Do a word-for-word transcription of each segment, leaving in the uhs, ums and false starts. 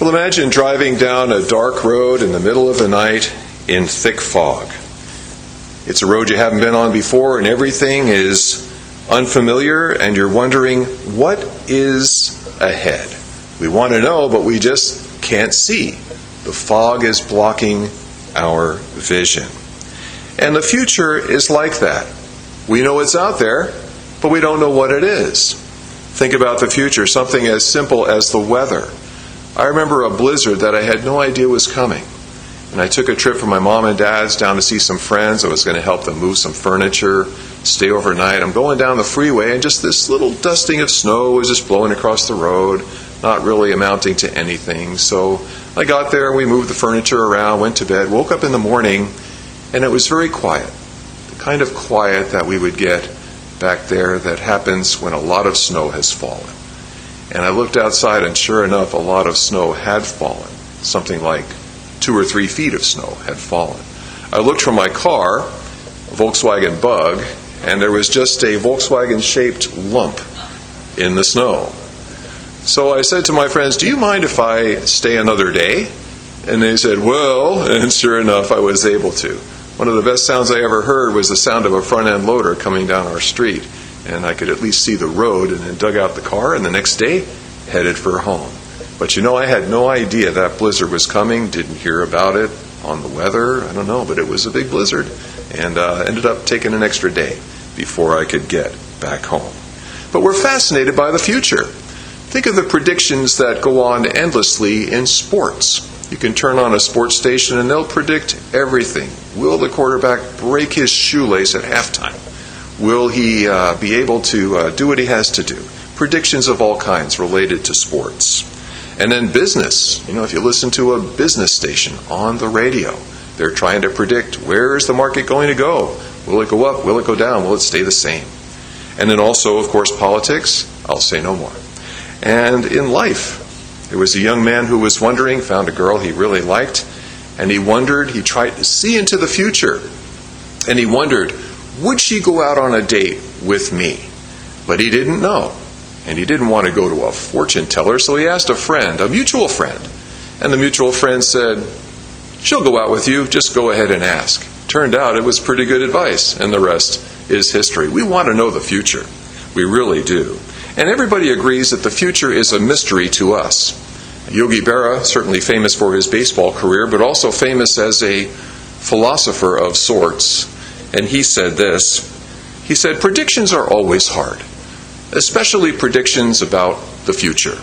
Well, imagine driving down a dark road in the middle of the night in thick fog. It's a road you haven't been on before, and everything is unfamiliar, and you're wondering, what is ahead? We want to know, but we just can't see. The fog is blocking our vision. And the future is like that. We know it's out there, but we don't know what it is. Think about the future, something as simple as the weather. I remember a blizzard that I had no idea was coming. And I took a trip from my mom and dad's down to see some friends. I was going to help them move some furniture, stay overnight. I'm going down the freeway, and just this little dusting of snow was just blowing across the road, not really amounting to anything. So I got there, we moved the furniture around, went to bed, woke up in the morning, and it was very quiet. The kind of quiet that we would get back there that happens when a lot of snow has fallen. And I looked outside, and sure enough, a lot of snow had fallen. Something like two or three feet of snow had fallen. I looked from my car, a Volkswagen Bug, and there was just a Volkswagen-shaped lump in the snow. So I said to my friends, do you mind if I stay another day? And they said, well, and sure enough, I was able to. One of the best sounds I ever heard was the sound of a front-end loader coming down our street. And I could at least see the road, and then dug out the car, and the next day, headed for home. But you know, I had no idea that blizzard was coming, didn't hear about it on the weather, I don't know, but it was a big blizzard, and uh, ended up taking an extra day before I could get back home. But we're fascinated by the future. Think of the predictions that go on endlessly in sports. You can turn on a sports station and they'll predict everything. Will the quarterback break his shoelace at halftime? Will he uh, be able to uh, do what he has to do? Predictions of all kinds related to sports. And then business. You know, if you listen to a business station on the radio, they're trying to predict, where is the market going to go? Will it go up? Will it go down? Will it stay the same? And then also, of course, politics. I'll say no more. And in life, there was a young man who was wondering, found a girl he really liked, and he wondered, he tried to see into the future, and he wondered, would she go out on a date with me? But he didn't know. And he didn't want to go to a fortune teller, so he asked a friend, a mutual friend. And the mutual friend said, she'll go out with you, just go ahead and ask. Turned out it was pretty good advice, and the rest is history. We want to know the future. We really do. And everybody agrees that the future is a mystery to us. Yogi Berra, certainly famous for his baseball career, but also famous as a philosopher of sorts. And he said this, he said, predictions are always hard, especially predictions about the future.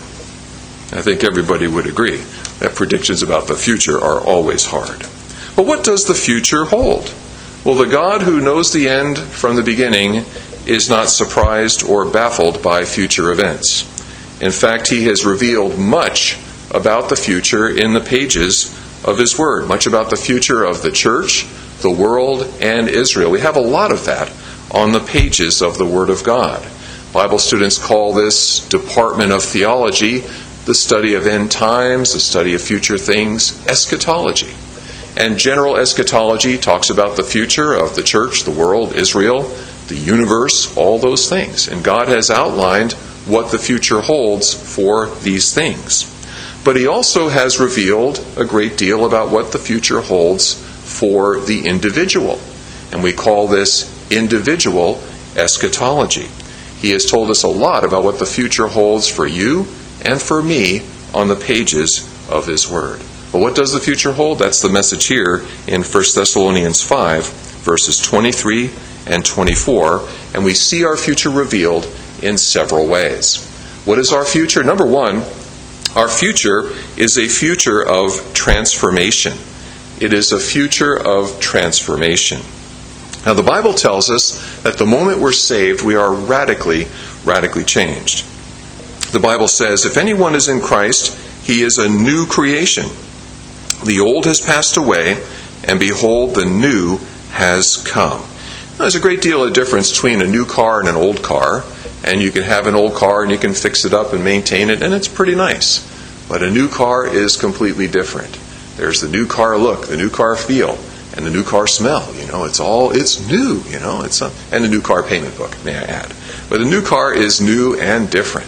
I think everybody would agree that predictions about the future are always hard. But what does the future hold? Well, the God who knows the end from the beginning is not surprised or baffled by future events. In fact, he has revealed much about the future in the pages of his Word, much about the future of the church, the world, and Israel. We have a lot of that on the pages of the Word of God. Bible students call this department of theology the study of end times, the study of future things, eschatology. And general eschatology talks about the future of the church, the world, Israel, the universe, all those things. And God has outlined what the future holds for these things. But he also has revealed a great deal about what the future holds for the individual. And we call this individual eschatology. He has told us a lot about what the future holds for you and for me on the pages of his Word. But what does the future hold? That's the message here in First Thessalonians five, verses twenty-three and twenty-four. And we see our future revealed in several ways. What is our future? Number one, our future is a future of transformation. It is a future of transformation. Now, the Bible tells us that the moment we're saved, we are radically, radically changed. The Bible says, if anyone is in Christ, he is a new creation. The old has passed away, and behold, the new has come. Now, there's a great deal of difference between a new car and an old car. And you can have an old car and you can fix it up and maintain it, and it's pretty nice. But a new car is completely different. There's the new car look, the new car feel, and the new car smell. You know, it's all, it's new, you know, it's a, and the new car payment book, may I add. But the new car is new and different.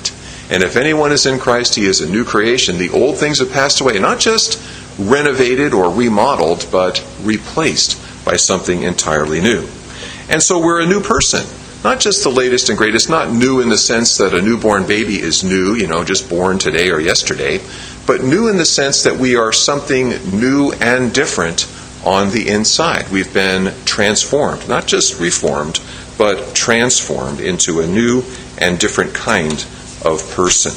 And if anyone is in Christ, he is a new creation. The old things have passed away, not just renovated or remodeled, but replaced by something entirely new. And so we're a new person. Not just the latest and greatest, not new in the sense that a newborn baby is new, you know, just born today or yesterday, but new in the sense that we are something new and different on the inside. We've been transformed, not just reformed, but transformed into a new and different kind of person.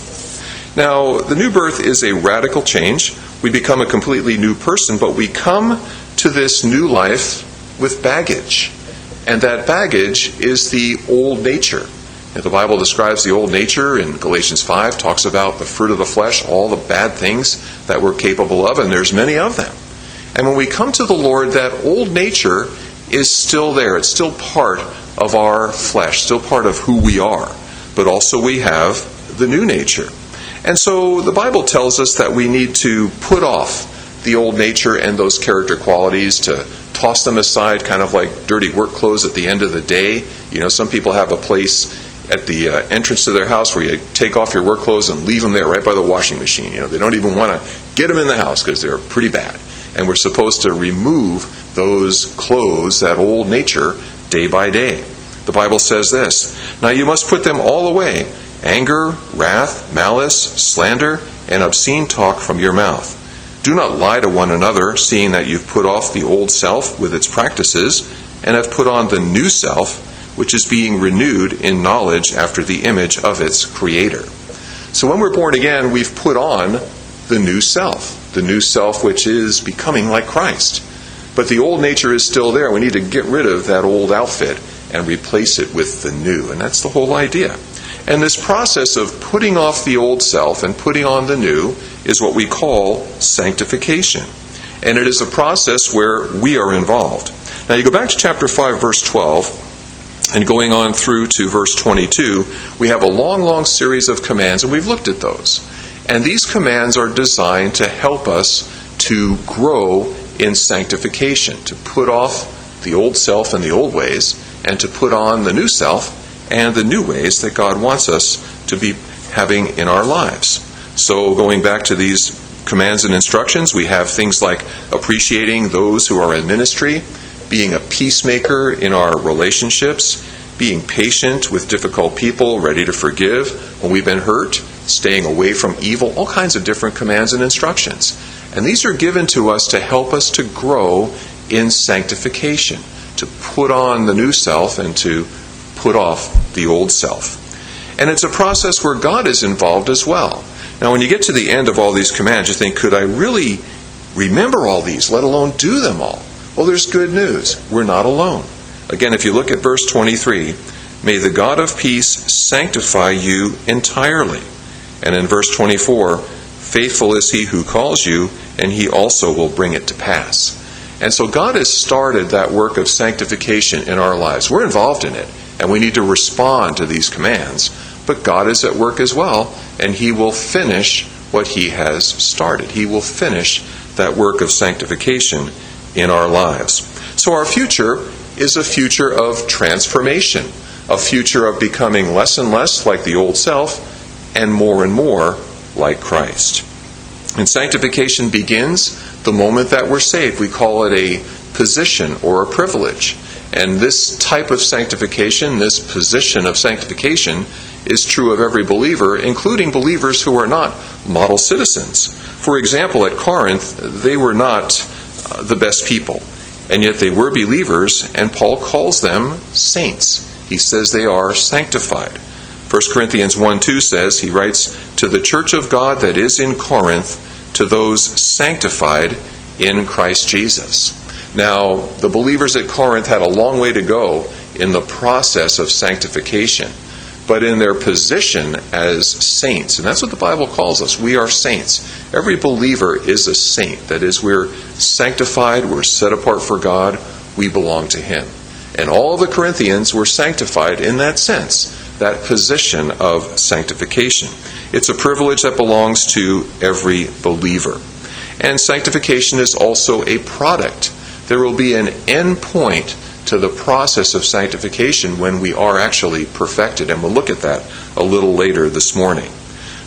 Now, the new birth is a radical change. We become a completely new person, but we come to this new life with baggage. And that baggage is the old nature. And the Bible describes the old nature in Galatians five, talks about the fruit of the flesh, all the bad things that we're capable of, and there's many of them. And when we come to the Lord, that old nature is still there. It's still part of our flesh, still part of who we are. But also we have the new nature. And so the Bible tells us that we need to put off the old nature and those character qualities, to toss them aside, kind of like dirty work clothes at the end of the day. You know, some people have a place at the uh, entrance to their house where you take off your work clothes and leave them there right by the washing machine. You know, they don't even want to get them in the house because they're pretty bad. And we're supposed to remove those clothes, that old nature, day by day. The Bible says this, "Now you must put them all away, anger, wrath, malice, slander, and obscene talk from your mouth. Do not lie to one another, seeing that you've put off the old self with its practices, and have put on the new self, which is being renewed in knowledge after the image of its Creator." So when we're born again, we've put on the new self, the new self which is becoming like Christ. But the old nature is still there. We need to get rid of that old outfit and replace it with the new. And that's the whole idea. And this process of putting off the old self and putting on the new is what we call sanctification. And it is a process where we are involved. Now you go back to chapter five, verse twelve, and going on through to verse twenty-two, we have a long, long series of commands, and we've looked at those. And these commands are designed to help us to grow in sanctification, to put off the old self and the old ways, and to put on the new self and the new ways that God wants us to be having in our lives. So going back to these commands and instructions, we have things like appreciating those who are in ministry, being a peacemaker in our relationships, being patient with difficult people, ready to forgive when we've been hurt, staying away from evil, all kinds of different commands and instructions. And these are given to us to help us to grow in sanctification, to put on the new self and to put off the old self. And it's a process where God is involved as well. Now, when you get to the end of all these commands, you think, could I really remember all these, let alone do them all? Well, there's good news. We're not alone. Again, if you look at verse twenty-three, "May the God of peace sanctify you entirely." And in verse twenty-four, "Faithful is he who calls you, and he also will bring it to pass." And so God has started that work of sanctification in our lives. We're involved in it, and we need to respond to these commands. But God is at work as well, and he will finish what he has started. He will finish that work of sanctification in our lives. So our future is a future of transformation, a future of becoming less and less like the old self and more and more like Christ. And sanctification begins the moment that we're saved. We call it a position or a privilege. And this type of sanctification, this position of sanctification, is true of every believer, including believers who are not model citizens. For example, at Corinth, they were not uh, the best people. And yet they were believers, and Paul calls them saints. He says they are sanctified. First Corinthians one two says, he writes, "To the church of God that is in Corinth, to those sanctified in Christ Jesus." Now, the believers at Corinth had a long way to go in the process of sanctification, but in their position as saints. And that's what the Bible calls us. We are saints. Every believer is a saint. That is, we're sanctified, we're set apart for God, we belong to him. And all the Corinthians were sanctified in that sense, that position of sanctification. It's a privilege that belongs to every believer. And sanctification is also a product. There will be an end point to the process of sanctification when we are actually perfected, and we'll look at that a little later this morning.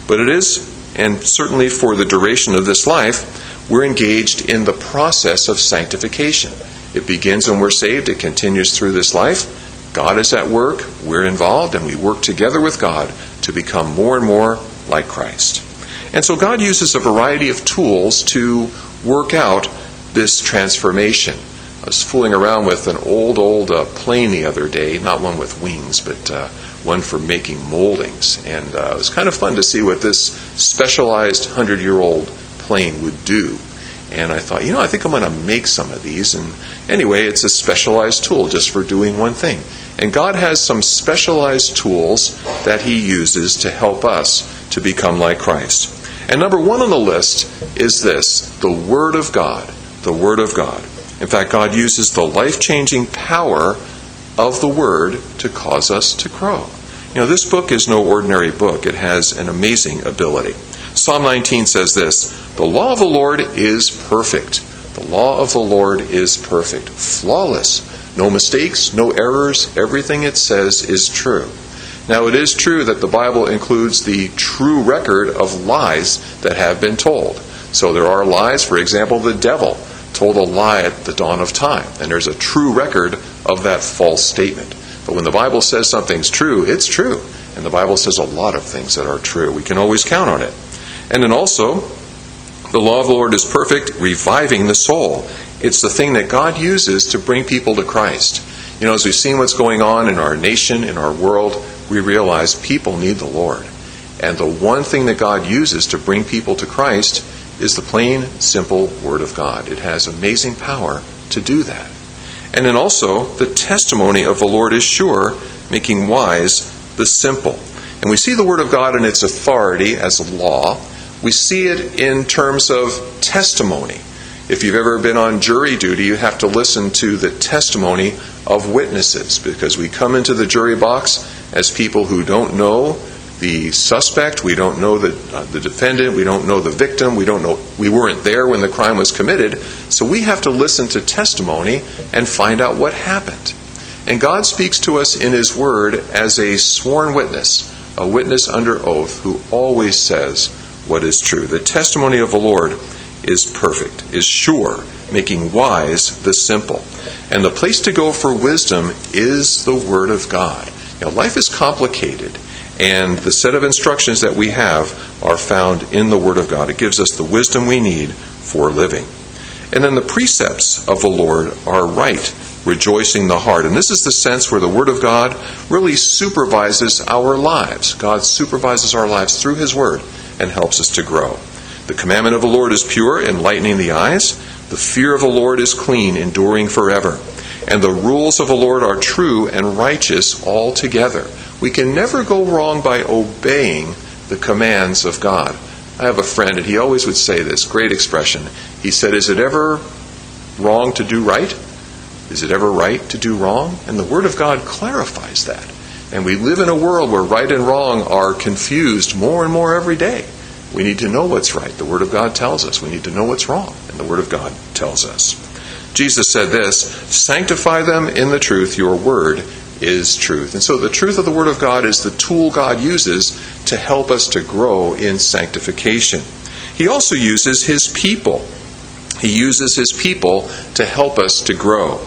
But it is, and certainly for the duration of this life, we're engaged in the process of sanctification. It begins when we're saved. It continues through this life. God is at work. We're involved, and we work together with God to become more and more like Christ. And so God uses a variety of tools to work out this transformation. I was fooling around with an old, old uh, plane the other day, not one with wings, but uh, one for making moldings. And uh, it was kind of fun to see what this specialized hundred-year-old plane would do. And I thought, you know, I think I'm going to make some of these. And anyway, it's a specialized tool just for doing one thing. And God has some specialized tools that He uses to help us to become like Christ. And number one on the list is this, the Word of God. The Word of God. In fact, God uses the life-changing power of the Word to cause us to grow. You know, this book is no ordinary book. It has an amazing ability. Psalm nineteen says this, "The law of the Lord is perfect. The law of the Lord is perfect." Flawless. No mistakes, no errors. Everything it says is true. Now, it is true that the Bible includes the true record of lies that have been told. So there are lies. For example, the devil told a lie at the dawn of time. And there's a true record of that false statement. But when the Bible says something's true, it's true. And the Bible says a lot of things that are true. We can always count on it. And then also, the law of the Lord is perfect, reviving the soul. It's the thing that God uses to bring people to Christ. You know, as we've seen what's going on in our nation, in our world, we realize people need the Lord. And the one thing that God uses to bring people to Christ is the plain, simple Word of God. It has amazing power to do that. And then also, the testimony of the Lord is sure, making wise the simple. And we see the Word of God in its authority as a law. We see it in terms of testimony. If you've ever been on jury duty, you have to listen to the testimony of witnesses, because we come into the jury box as people who don't know the suspect, we don't know the uh, the defendant, we don't know the victim, we don't know, we weren't there when the crime was committed, so we have to listen to testimony and find out what happened. And God speaks to us in His Word as a sworn witness, a witness under oath who always says what is true. The testimony of the Lord is perfect, is sure, making wise the simple. And the place to go for wisdom is the Word of God. You know, life is complicated, and the set of instructions that we have are found in the Word of God. It gives us the wisdom we need for living. And then the precepts of the Lord are right, rejoicing the heart. And this is the sense where the Word of God really supervises our lives. God supervises our lives through His Word and helps us to grow. The commandment of the Lord is pure, enlightening the eyes. The fear of the Lord is clean, enduring forever. And the rules of the Lord are true and righteous altogether. We can never go wrong by obeying the commands of God. I have a friend, and he always would say this, great expression. He said, "Is it ever wrong to do right? Is it ever right to do wrong?" And the Word of God clarifies that. And we live in a world where right and wrong are confused more and more every day. We need to know what's right. The Word of God tells us. We need to know what's wrong. And the Word of God tells us. Jesus said this, "Sanctify them in the truth. Your word is truth." And so the truth of the Word of God is the tool God uses to help us to grow in sanctification. He also uses His people. He uses His people to help us to grow.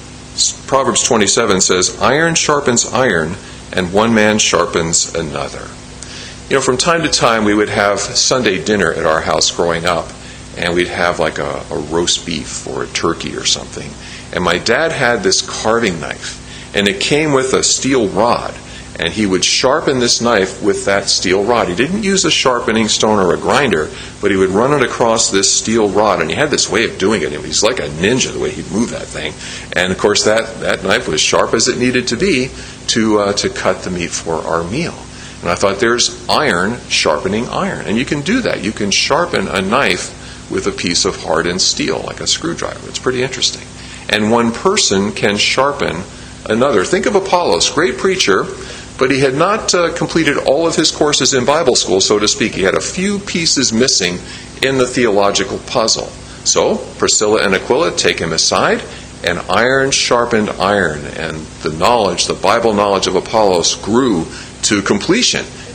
Proverbs twenty-seven says, "Iron sharpens iron, and one man sharpens another." You know, from time to time we would have Sunday dinner at our house growing up, and we'd have like a, a roast beef or a turkey or something. And my dad had this carving knife, and it came with a steel rod, and he would sharpen this knife with that steel rod. He didn't use a sharpening stone or a grinder, but he would run it across this steel rod, and he had this way of doing it. He's like a ninja, the way he'd move that thing. And of course that, that knife was sharp as it needed to be to uh, to cut the meat for our meal. And I thought, there's iron sharpening iron. And you can do that. You can sharpen a knife with a piece of hardened steel, like a screwdriver. It's pretty interesting. And one person can sharpen another. Think of Apollos, great preacher, but he had not uh, completed all of his courses in Bible school, so to speak. He had a few pieces missing in the theological puzzle. So Priscilla and Aquila take him aside, and iron sharpened iron. And the knowledge, the Bible knowledge of Apollos grew to completion.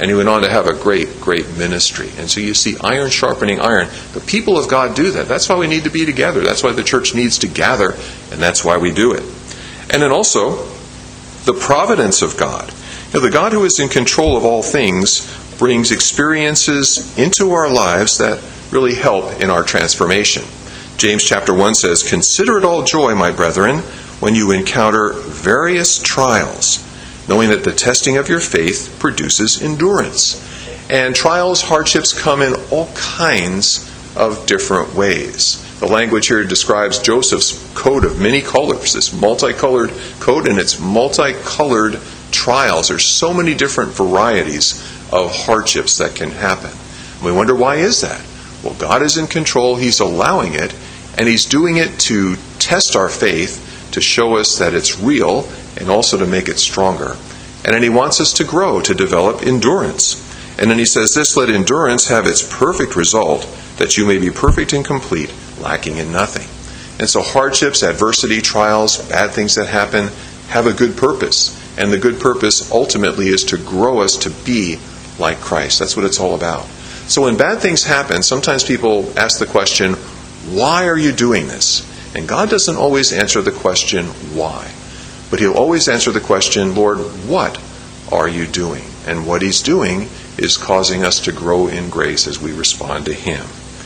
And he went on to have a great, great ministry. And so you see iron sharpening iron. The people of God do that. That's why we need to be together. That's why the church needs to gather, and that's why we do it. And then also, the providence of God. You know, the God who is in control of all things brings experiences into our lives that really help in our transformation. James chapter one says, "Consider it all joy, my brethren, when you encounter various trials, knowing that the testing of your faith produces endurance." And trials, hardships come in all kinds of different ways. The language here describes Joseph's coat of many colors, this multicolored coat, and it's multicolored trials. There's so many different varieties of hardships that can happen. And we wonder, why is that? Well, God is in control. He's allowing it, and He's doing it to test our faith, to show us that it's real, and also to make it stronger. And then He wants us to grow, to develop endurance. And then He says this, "Let endurance have its perfect result, that you may be perfect and complete, lacking in nothing." And so hardships, adversity, trials, bad things that happen have a good purpose. And the good purpose ultimately is to grow us to be like Christ. That's what it's all about. So when bad things happen, sometimes people ask the question, why are you doing this? And God doesn't always answer the question, why? But He'll always answer the question, Lord, what are you doing? And what He's doing is causing us to grow in grace as we respond to Him.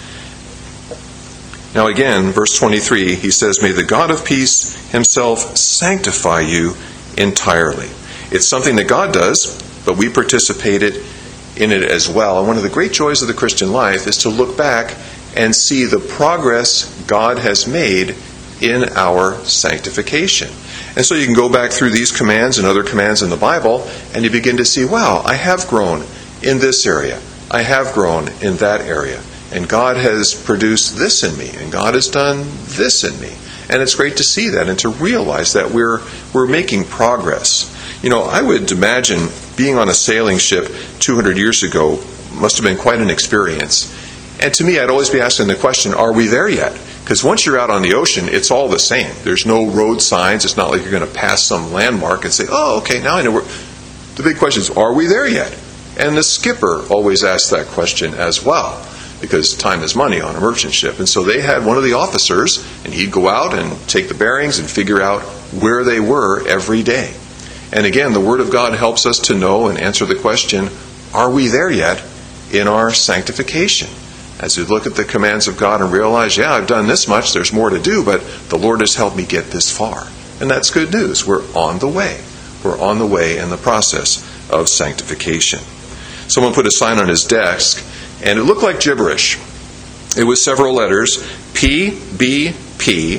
Now again, verse twenty-three, he says, "May the God of peace Himself sanctify you entirely." It's something that God does, but we participated in it as well. And one of the great joys of the Christian life is to look back and see the progress God has made in our sanctification. And so you can go back through these commands and other commands in the Bible, and you begin to see, wow, I have grown in this area. I have grown in that area. And God has produced this in me, and God has done this in me. And it's great to see that and to realize that we're we're making progress. You know, I would imagine being on a sailing ship two hundred years ago must have been quite an experience. And to me, I'd always be asking the question, are we there yet? Because once you're out on the ocean, it's all the same. There's no road signs. It's not like you're going to pass some landmark and say, oh, okay, now I know where. The big question is, are we there yet? And the skipper always asks that question as well, because time is money on a merchant ship. And so they had one of the officers, and he'd go out and take the bearings and figure out where they were every day. And again, the Word of God helps us to know and answer the question, are we there yet in our sanctification? As we look at the commands of God and realize, yeah, I've done this much, there's more to do, but the Lord has helped me get this far. And that's good news. We're on the way. We're on the way in the process of sanctification. Someone put a sign on his desk, and it looked like gibberish. It was several letters, P B P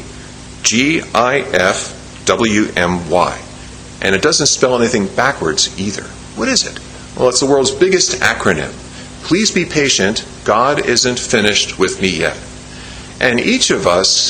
G I F W M Y. And it doesn't spell anything backwards either. What is it? Well, it's the world's biggest acronym. Please be patient. God isn't finished with me yet. And each of us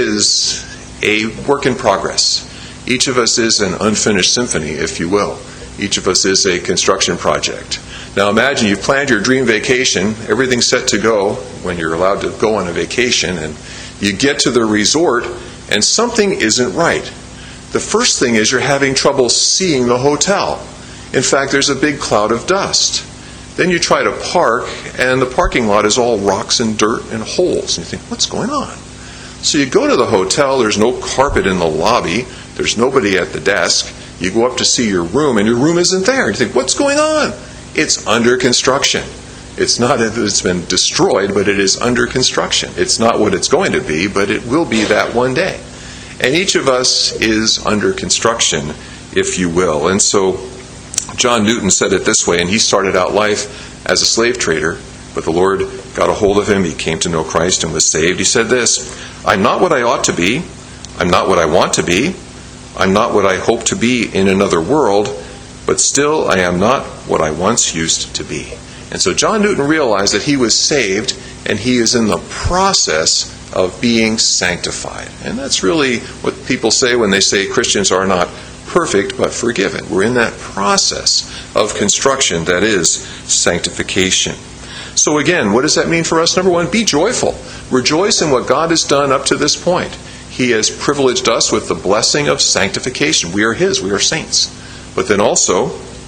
is a work in progress. Each of us is an unfinished symphony, if you will. Each of us is a construction project. Now imagine you've planned your dream vacation, everything's set to go when you're allowed to go on a vacation, and you get to the resort and something isn't right. The first thing is you're having trouble seeing the hotel. In fact, there's a big cloud of dust. Then you try to park, and the parking lot is all rocks and dirt and holes. And you think, what's going on? So you go to the hotel, there's no carpet in the lobby, there's nobody at the desk. You go up to see your room, and your room isn't there. You think, what's going on? It's under construction. It's not that it's been destroyed, but it is under construction. It's not what it's going to be, but it will be that one day. And each of us is under construction, if you will. And so John Newton said it this way, and he started out life as a slave trader, but the Lord got a hold of him. He came to know Christ and was saved. He said this, I'm not what I ought to be. I'm not what I want to be. I'm not what I hope to be in another world, but still I am not what I once used to be. And so John Newton realized that he was saved, and he is in the process of being sanctified. And that's really what people say when they say Christians are not perfect but forgiven. We're in that process of construction that is sanctification. So again, what does that mean for us? Number one, be joyful. Rejoice in what God has done up to this point. He has privileged us with the blessing of sanctification. We are His. We are saints. But then also,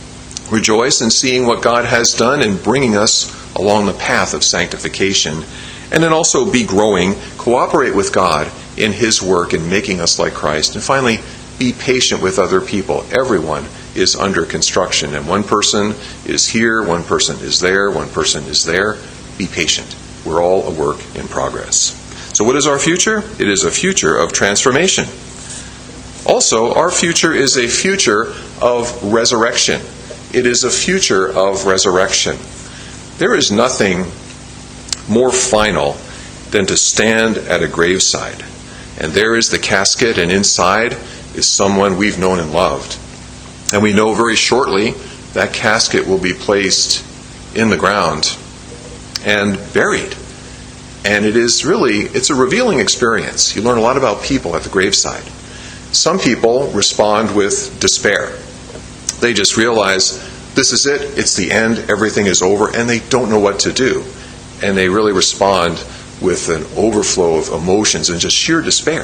rejoice in seeing what God has done in bringing us along the path of sanctification. And then also be growing, cooperate with God in His work in making us like Christ. And finally, be patient with other people. Everyone is under construction. And one person is here, one person is there, one person is there. Be patient. We're all a work in progress. So what is our future? It is a future of transformation. Also, our future is a future of resurrection. It is a future of resurrection. There is nothing more final than to stand at a graveside. And there is the casket, and inside is someone we've known and loved. And we know very shortly that casket will be placed in the ground and buried. And it is really, it's a revealing experience. You learn a lot about people at the graveside. Some people respond with despair. They just realize this is it, it's the end, everything is over, and they don't know what to do. And they really respond with an overflow of emotions and just sheer despair.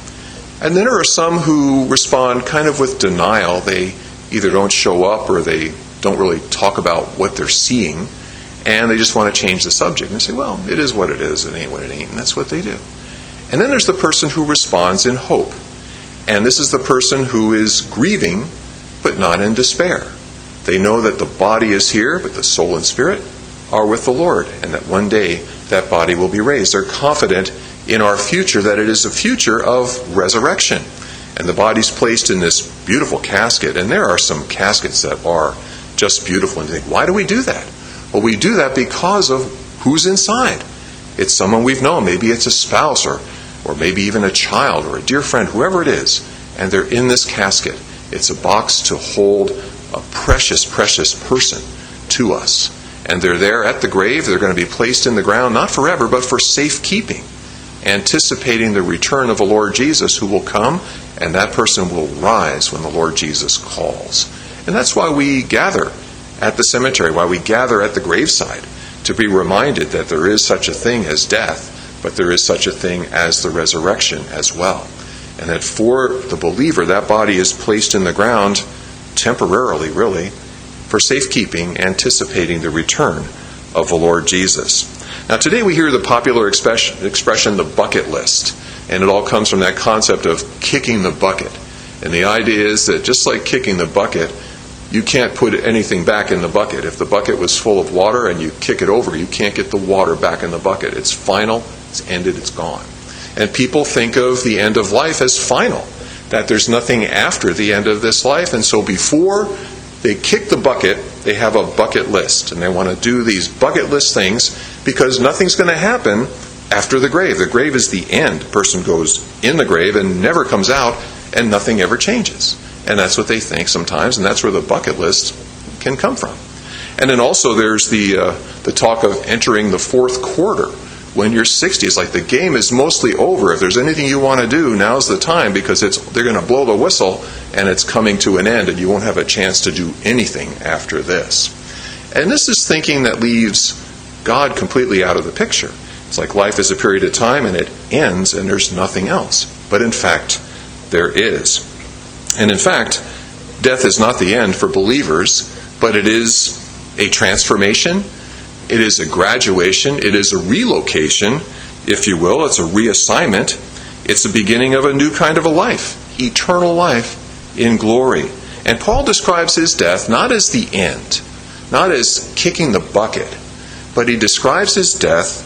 And then there are some who respond kind of with denial. They either don't show up or they don't really talk about what they're seeing, and they just want to change the subject and say, well, it is what it is, it ain't what it ain't, and that's what they do. And then there's the person who responds in hope. And this is the person who is grieving, but not in despair. They know that the body is here, but the soul and spirit are with the Lord, and that one day that body will be raised. They're confident in our future, that it is a future of resurrection. And the body's placed in this beautiful casket, and there are some caskets that are just beautiful. And you think, why do we do that? Well, we do that because of who's inside. It's someone we've known. Maybe it's a spouse, or, or maybe even a child, or a dear friend, whoever it is. And they're in this casket. It's a box to hold a precious, precious person to us. And they're there at the grave. They're going to be placed in the ground, not forever, but for safekeeping, anticipating the return of the Lord Jesus, who will come, and that person will rise when the Lord Jesus calls. And that's why we gather at the cemetery, why we gather at the graveside, to be reminded that there is such a thing as death, but there is such a thing as the resurrection as well. And that for the believer, that body is placed in the ground temporarily, really, for safekeeping, anticipating the return of the Lord Jesus. Now, today we hear the popular expression, the bucket list. And it all comes from that concept of kicking the bucket. And the idea is that just like kicking the bucket, you can't put anything back in the bucket. If the bucket was full of water and you kick it over, you can't get the water back in the bucket. It's final, it's ended, it's gone. And people think of the end of life as final, that there's nothing after the end of this life. And so before they kick the bucket, they have a bucket list. And they want to do these bucket list things because nothing's going to happen after the grave. The grave is the end. The person goes in the grave and never comes out, and nothing ever changes. And that's what they think sometimes, and that's where the bucket list can come from. And then also there's the uh, the talk of entering the fourth quarter. When you're sixty, it's like the game is mostly over. If there's anything you want to do, now's the time, because it's they're going to blow the whistle and it's coming to an end, and you won't have a chance to do anything after this. And this is thinking that leaves God completely out of the picture. It's like life is a period of time and it ends and there's nothing else. But in fact, there is. And in fact, death is not the end for believers, but it is a transformation. It is a graduation. It is a relocation, if you will. It's a reassignment. It's the beginning of a new kind of a life, eternal life in glory. And Paul describes his death not as the end, not as kicking the bucket, but he describes his death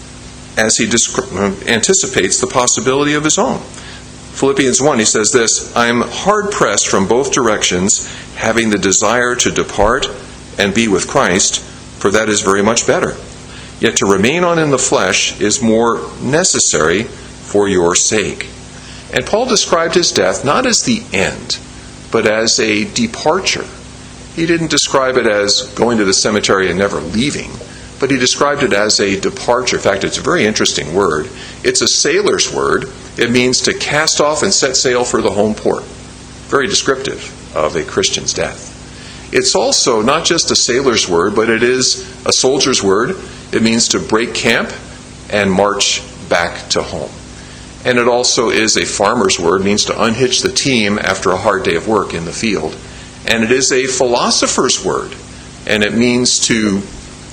as he descri- anticipates the possibility of his own. Philippians one, he says this, I am hard-pressed from both directions, having the desire to depart and be with Christ, for that is very much better. Yet to remain on in the flesh is more necessary for your sake. And Paul described his death not as the end, but as a departure. He didn't describe it as going to the cemetery and never leaving, but he described it as a departure. In fact, it's a very interesting word. It's a sailor's word. It means to cast off and set sail for the home port. Very descriptive of a Christian's death. It's also not just a sailor's word, but it is a soldier's word. It means to break camp and march back to home. And it also is a farmer's word. It means to unhitch the team after a hard day of work in the field And it is a philosopher's word. And it means to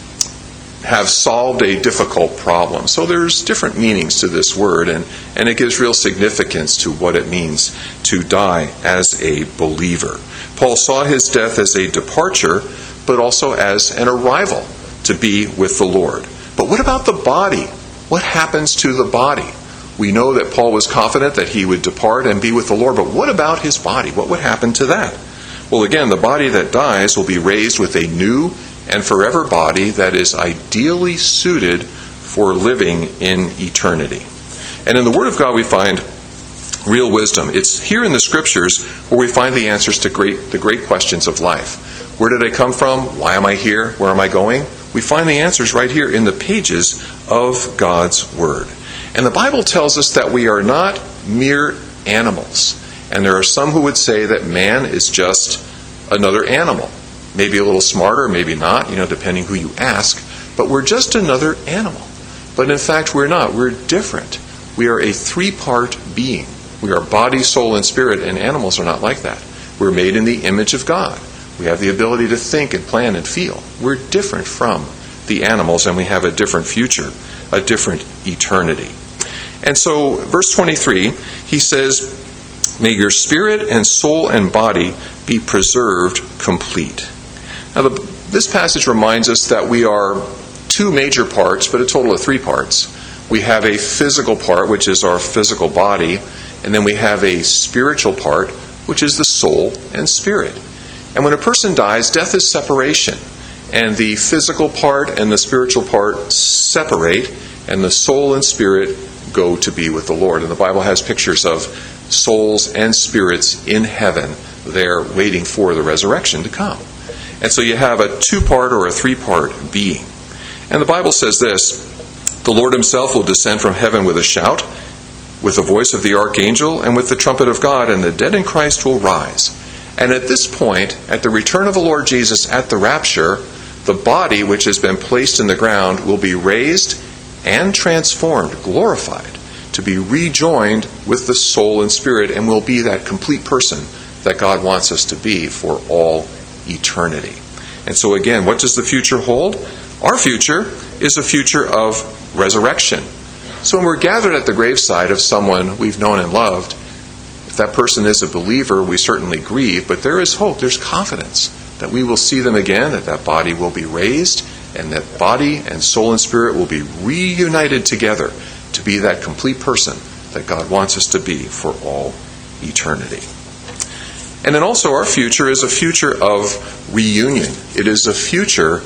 have solved a difficult problem. So there's different meanings to this word, and, and it gives real significance to what it means to die as a believer. Paul saw his death as a departure, but also as an arrival to be with the Lord. But what about the body? What happens to the body? We know that Paul was confident that he would depart and be with the Lord, but what about his body? What would happen to that? Well, again, the body that dies will be raised with a new and forever body that is ideally suited for living in eternity. And in the Word of God we find real wisdom. It's here in the Scriptures where we find the answers to great, the great questions of life. Where did I come from? Why am I here? Where am I going? We find the answers right here in the pages of God's Word. And the Bible tells us that we are not mere animals. And there are some who would say that man is just another animal. Maybe a little smarter, maybe not, you know, depending who you ask. But we're just another animal. But in fact, we're not. We're different. We are a three-part being. We are body, soul, and spirit, and animals are not like that. We're made in the image of God. We have the ability to think and plan and feel. We're different from the animals, and we have a different future, a different eternity. And so, verse twenty-three, he says, "May your spirit and soul and body be preserved complete." Now, the, this passage reminds us that we are two major parts, but a total of three parts. We have a physical part, which is our physical body, and then we have a spiritual part, which is the soul and spirit. And when a person dies, death is separation. And the physical part and the spiritual part separate, and the soul and spirit go to be with the Lord. And the Bible has pictures of souls and spirits in heaven there waiting for the resurrection to come. And so you have a two-part or a three-part being. And the Bible says this, "The Lord himself will descend from heaven with a shout, with the voice of the archangel, and with the trumpet of God, and the dead in Christ will rise." And at this point, at the return of the Lord Jesus at the rapture, the body which has been placed in the ground will be raised and transformed, glorified, to be rejoined with the soul and spirit, and will be that complete person that God wants us to be for all eternity. And so again, what does the future hold? Our future is a future of resurrection. So when we're gathered at the graveside of someone we've known and loved, if that person is a believer, we certainly grieve, but there is hope, there's confidence that we will see them again, that that body will be raised, and that body and soul and spirit will be reunited together to be that complete person that God wants us to be for all eternity. And then also our future is a future of reunion. It is a future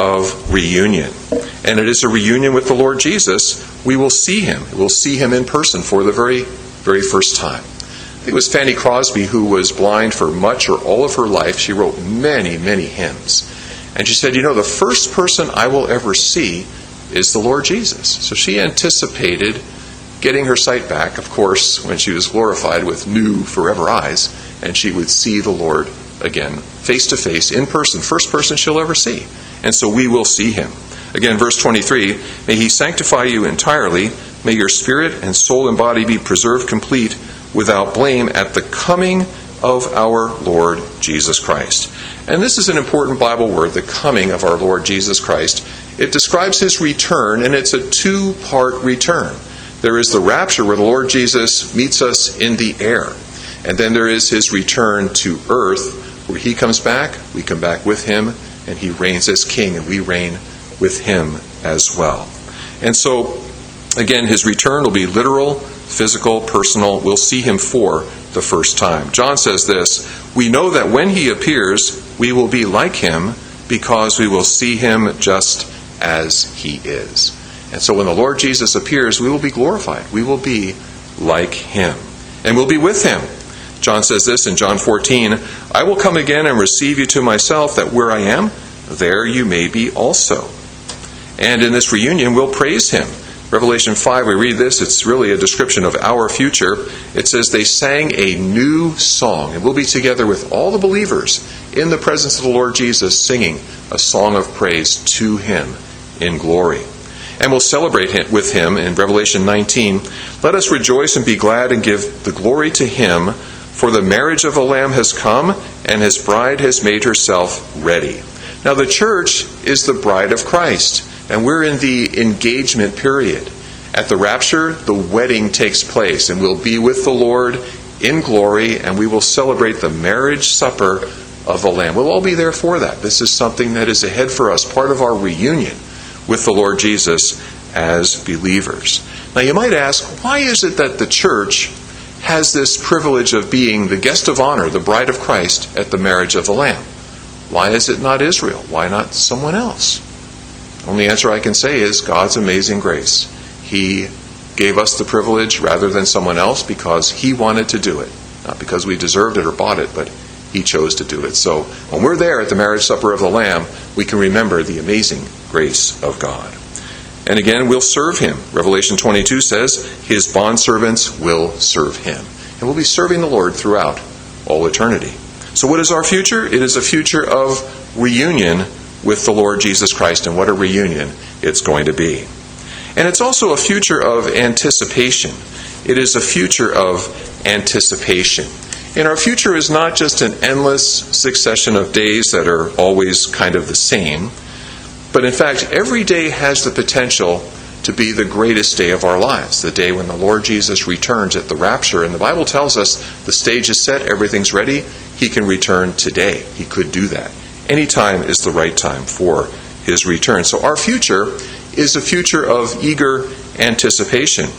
of reunion. And it is a reunion with the Lord Jesus. We will see him. We'll see him in person for the very, very first time. I think it was Fanny Crosby who was blind for much or all of her life. She wrote many, many hymns. And she said, you know, the first person I will ever see is the Lord Jesus. So she anticipated getting her sight back, of course, when she was glorified with new forever eyes, and she would see the Lord again, face to face, in person, first person she'll ever see. And so we will see him. Again, verse twenty-three, "May he sanctify you entirely, may your spirit and soul and body be preserved complete, without blame, at the coming of our Lord Jesus Christ." And this is an important Bible word, the coming of our Lord Jesus Christ. It describes his return, and it's a two-part return. There is the rapture where the Lord Jesus meets us in the air. And then there is his return to earth where he comes back, we come back with him, and he reigns as king, and we reign with him as well. And so, again, his return will be literal, physical, personal. We'll see him for the first time. John says this, "We know that when he appears, we will be like him, because we will see him just as he is." And so when the Lord Jesus appears, we will be glorified. We will be like him. And we'll be with him. John says this in John fourteen, "I will come again and receive you to myself, that where I am, there you may be also." And in this reunion, we'll praise him. Revelation five, we read this. It's really a description of our future. It says, "They sang a new song." And we'll be together with all the believers in the presence of the Lord Jesus, singing a song of praise to him in glory. And we'll celebrate him, with him in Revelation nineteen. "Let us rejoice and be glad and give the glory to him, for the marriage of the Lamb has come, and his bride has made herself ready. Now the church is the bride of Christ, and we're in the engagement period. At the rapture, the wedding takes place, and we'll be with the Lord in glory, and we will celebrate the marriage supper of the Lamb. We'll all be there for that. This is something that is ahead for us, part of our reunion with the Lord Jesus as believers. Now you might ask, why is it that the church has this privilege of being the guest of honor, the bride of Christ, at the marriage of the Lamb? Why is it not Israel? Why not someone else? The only answer I can say is God's amazing grace. He gave us the privilege rather than someone else because He wanted to do it. Not because we deserved it or bought it, but He chose to do it. So when we're there at the marriage supper of the Lamb, we can remember the amazing grace of God. And again, we'll serve Him. Revelation twenty-two says, His bondservants will serve Him. And we'll be serving the Lord throughout all eternity. So what is our future? It is a future of reunion with the Lord Jesus Christ. And what a reunion it's going to be. And it's also a future of anticipation. It is a future of anticipation. And our future is not just an endless succession of days that are always kind of the same, but in fact, every day has the potential to be the greatest day of our lives, the day when the Lord Jesus returns at the rapture. And the Bible tells us the stage is set, everything's ready. He can return today. He could do that. Any time is the right time for His return. So our future is a future of eager anticipation.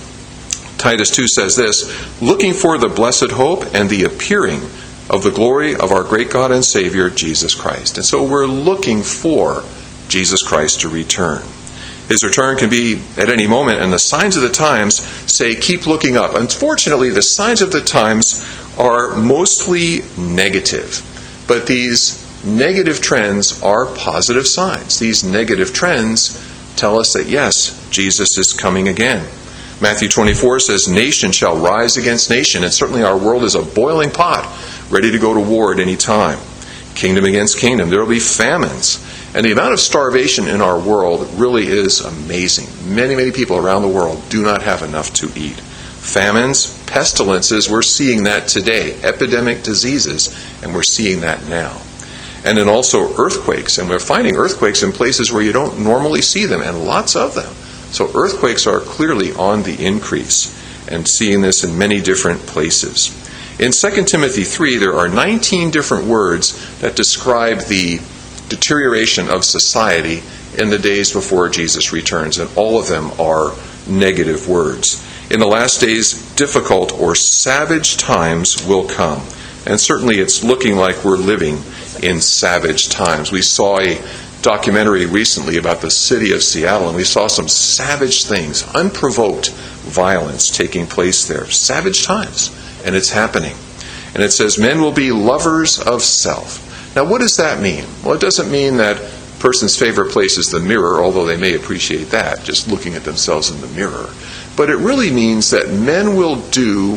Titus two says this, looking for the blessed hope and the appearing of the glory of our great God and Savior, Jesus Christ. And so we're looking for Jesus Christ to return. His return can be at any moment, and the signs of the times say keep looking up. Unfortunately, the signs of the times are mostly negative. But these negative trends are positive signs. These negative trends tell us that yes, Jesus is coming again. Matthew twenty-four says, nation shall rise against nation. And certainly our world is a boiling pot, ready to go to war at any time. Kingdom against kingdom. There will be famines. And the amount of starvation in our world really is amazing. Many, many people around the world do not have enough to eat. Famines, pestilences, we're seeing that today. Epidemic diseases, and we're seeing that now. And then also earthquakes. And we're finding earthquakes in places where you don't normally see them, and lots of them. So earthquakes are clearly on the increase, and seeing this in many different places. In Second Timothy three, there are nineteen different words that describe the deterioration of society in the days before Jesus returns, and all of them are negative words. In the last days, difficult or savage times will come. And certainly it's looking like we're living in savage times. We saw a documentary recently about the city of Seattle, and we saw some savage things, unprovoked violence taking place there. Savage times, and it's happening. And it says, men will be lovers of self. Now, what does that mean? Well, it doesn't mean that a person's favorite place is the mirror, although they may appreciate that, just looking at themselves in the mirror. But it really means that men will do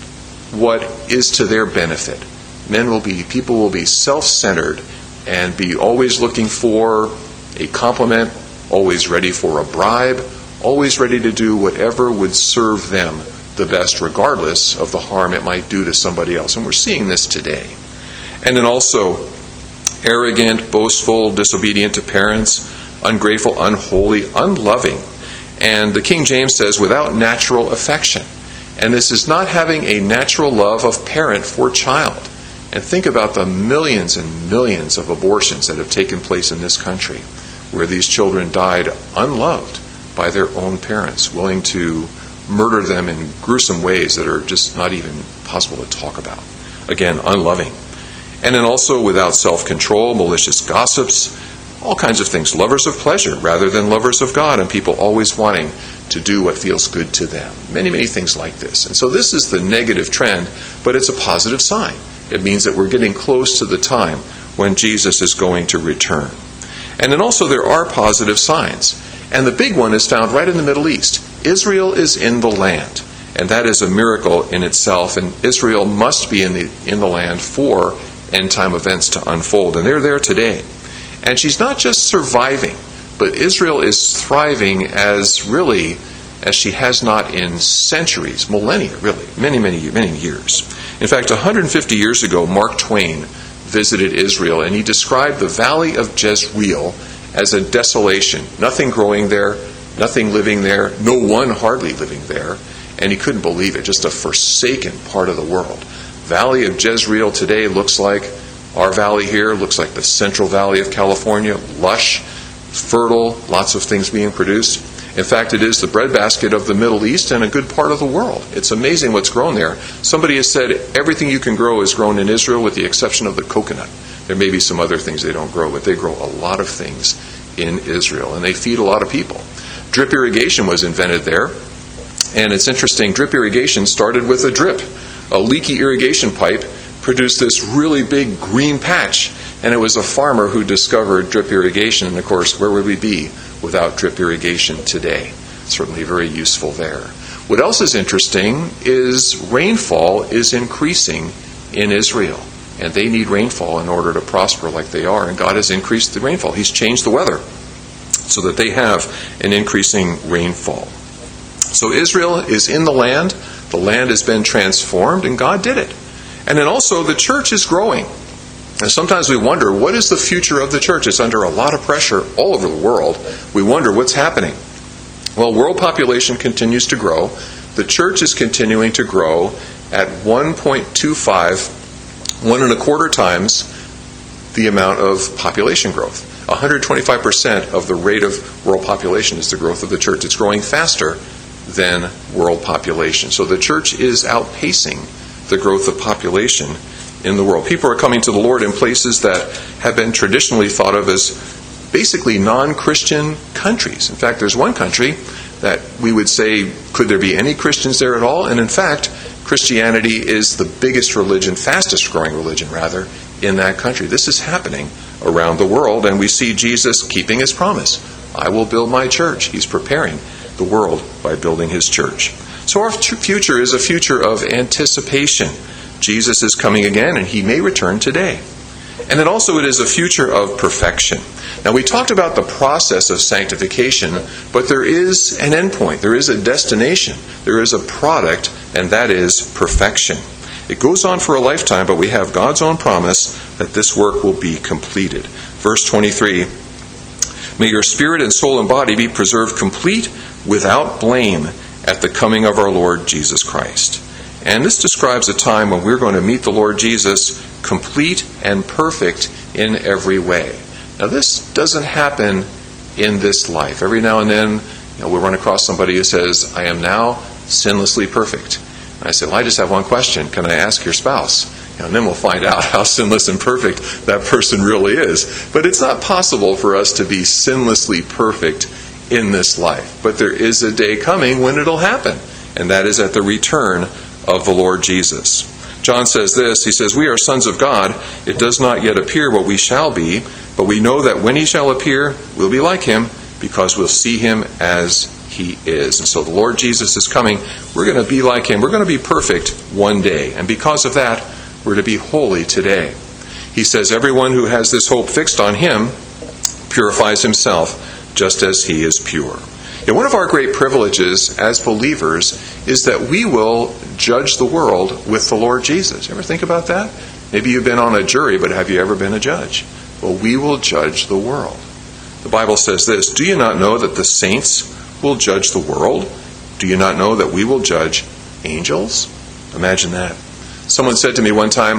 what is to their benefit. Men will be, people will be self-centered and be always looking for a compliment, always ready for a bribe, always ready to do whatever would serve them the best, regardless of the harm it might do to somebody else. And we're seeing this today. And then also, arrogant, boastful, disobedient to parents, ungrateful, unholy, unloving. And the King James says, without natural affection. And this is not having a natural love of parent for child. And think about the millions and millions of abortions that have taken place in this country, where these children died unloved by their own parents, willing to murder them in gruesome ways that are just not even possible to talk about. Again, unloving. And then also without self-control, malicious gossips, all kinds of things. Lovers of pleasure rather than lovers of God, and people always wanting to do what feels good to them. Many, many things like this. And so this is the negative trend, but it's a positive sign. It means that we're getting close to the time when Jesus is going to return. And then also there are positive signs. And the big one is found right in the Middle East. Israel is in the land. And that is a miracle in itself. And Israel must be in the in the land for end-time events to unfold. And they're there today. And she's not just surviving, but Israel is thriving as really as she has not in centuries, millennia, really, many, many, many years. In fact, one hundred fifty years ago, Mark Twain visited Israel, and he described the valley of Jezreel as a desolation. Nothing growing there, nothing living there, no one hardly living there, and he couldn't believe it, just a forsaken part of the world. Valley of Jezreel today looks like our valley here, looks like the Central Valley of California, lush, fertile, lots of things being produced. In fact, it is the breadbasket of the Middle East and a good part of the world. It's amazing what's grown there. Somebody has said everything you can grow is grown in Israel with the exception of the coconut. There may be some other things they don't grow, but they grow a lot of things in Israel, and they feed a lot of people. Drip irrigation was invented there, and it's interesting, drip irrigation started with a drip. A leaky irrigation pipe produced this really big green patch, and it was a farmer who discovered drip irrigation, and of course, where would we be without drip irrigation today? Certainly very useful there. What else is interesting is rainfall is increasing in Israel, and they need rainfall in order to prosper like they are, and God has increased the rainfall. He's changed the weather so that they have an increasing rainfall. So Israel is in the land, the land has been transformed, and God did it. And then also the church is growing. And sometimes we wonder, what is the future of the church? It's under a lot of pressure all over the world. We wonder what's happening. Well, world population continues to grow. The church is continuing to grow at one point two five, one and a quarter times the amount of population growth. one hundred twenty-five percent of the rate of world population is the growth of the church. It's growing faster than world population. So the church is outpacing the growth of population in the world. People are coming to the Lord in places that have been traditionally thought of as basically non-Christian countries. In fact, there's one country that we would say, could there be any Christians there at all? And in fact, Christianity is the biggest religion, fastest growing religion rather, in that country. This is happening around the world, and we see Jesus keeping his promise. I will build my church. He's preparing the world by building his church. So our future is a future of anticipation. Jesus is coming again, and he may return today. And then also it is a future of perfection. Now we talked about the process of sanctification, but there is an endpoint. There is a destination. There is a product, and that is perfection. It goes on for a lifetime, but we have God's own promise that this work will be completed. Verse twenty-three, may your spirit and soul and body be preserved complete without blame at the coming of our Lord Jesus Christ. And this describes a time when we're going to meet the Lord Jesus complete and perfect in every way. Now this doesn't happen in this life. Every now and then, you know, we'll run across somebody who says, I am now sinlessly perfect. And I say, well, I just have one question. Can I ask your spouse? You know, and then we'll find out how sinless and perfect that person really is. But it's not possible for us to be sinlessly perfect in this life. But there is a day coming when it'll happen. And that is at the return of the Lord Jesus. John says this, he says, we are sons of God. It does not yet appear what we shall be, but we know that when he shall appear, we'll be like him, because we'll see him as he is. And so the Lord Jesus is coming. We're going to be like him. We're going to be perfect one day. And because of that, we're to be holy today. He says, everyone who has this hope fixed on him purifies himself just as he is pure. And one of our great privileges as believers is that we will judge the world with the Lord Jesus. You ever think about that? Maybe you've been on a jury, but have you ever been a judge? Well, we will judge the world. The Bible says this, do you not know that the saints will judge the world? Do you not know that we will judge angels? Imagine that. Someone said to me one time,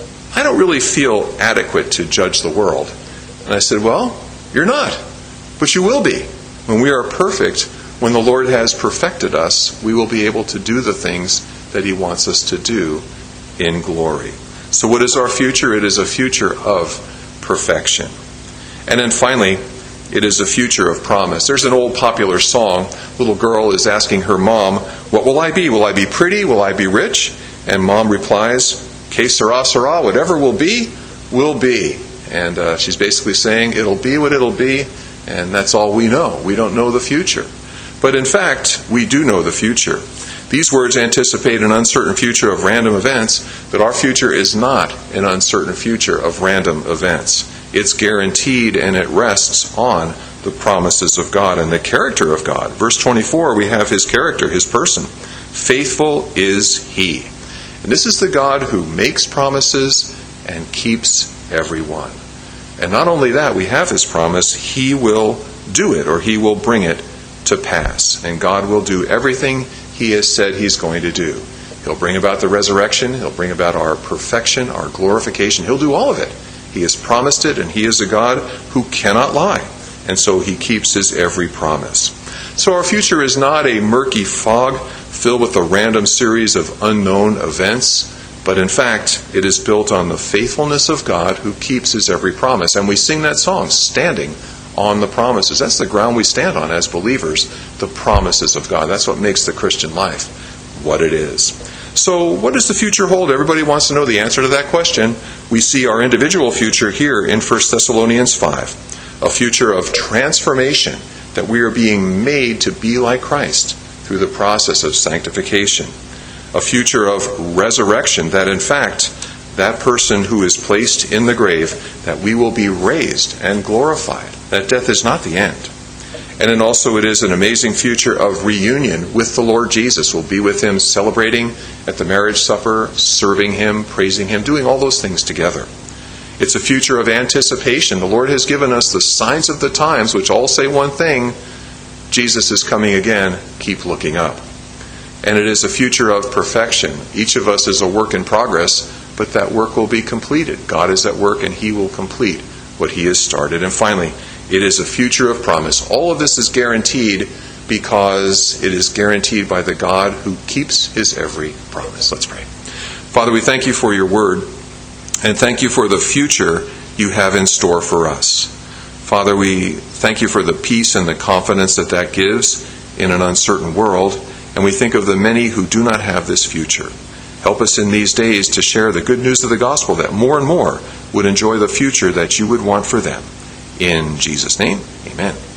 I don't really feel adequate to judge the world. And I said, well, you're not, but you will be. When we are perfect, when the Lord has perfected us, we will be able to do the things that he wants us to do in glory. So what is our future? It is a future of perfection. And then finally, it is a future of promise. There's an old popular song. Little girl is asking her mom, what will I be? Will I be pretty? Will I be rich? And mom replies, que sera, sera, whatever will be, will be. And uh, she's basically saying, it'll be what it'll be. And that's all we know. We don't know the future. But in fact, we do know the future. These words anticipate an uncertain future of random events, but our future is not an uncertain future of random events. It's guaranteed, and it rests on the promises of God and the character of God. Verse twenty-four, we have his character, his person. Faithful is he. And this is the God who makes promises and keeps everyone. And not only that, we have his promise, he will do it, or he will bring it to pass. And God will do everything he has said he's going to do. He'll bring about the resurrection. He'll bring about our perfection, our glorification. He'll do all of it. He has promised it, and he is a God who cannot lie. And so he keeps his every promise. So our future is not a murky fog filled with a random series of unknown events, but in fact, it is built on the faithfulness of God who keeps his every promise. And we sing that song, Standing on the Promises. That's the ground we stand on as believers, the promises of God. That's what makes the Christian life what it is. So what does the future hold? Everybody wants to know the answer to that question. We see our individual future here in First Thessalonians five, a future of transformation, that we are being made to be like Christ through the process of sanctification. A future of resurrection, that in fact, that person who is placed in the grave, that we will be raised and glorified, that death is not the end. And then also it is an amazing future of reunion with the Lord Jesus. We'll be with him celebrating at the marriage supper, serving him, praising him, doing all those things together. It's a future of anticipation. The Lord has given us the signs of the times, which all say one thing: Jesus is coming again. Keep looking up. And it is a future of perfection. Each of us is a work in progress, but that work will be completed. God is at work, and he will complete what he has started. And finally, it is a future of promise. All of this is guaranteed because it is guaranteed by the God who keeps his every promise. Let's pray. Father, we thank you for your word, and thank you for the future you have in store for us. Father, we thank you for the peace and the confidence that that gives in an uncertain world, and we think of the many who do not have this future. Help us in these days to share the good news of the gospel, that more and more would enjoy the future that you would want for them. In Jesus' name, amen.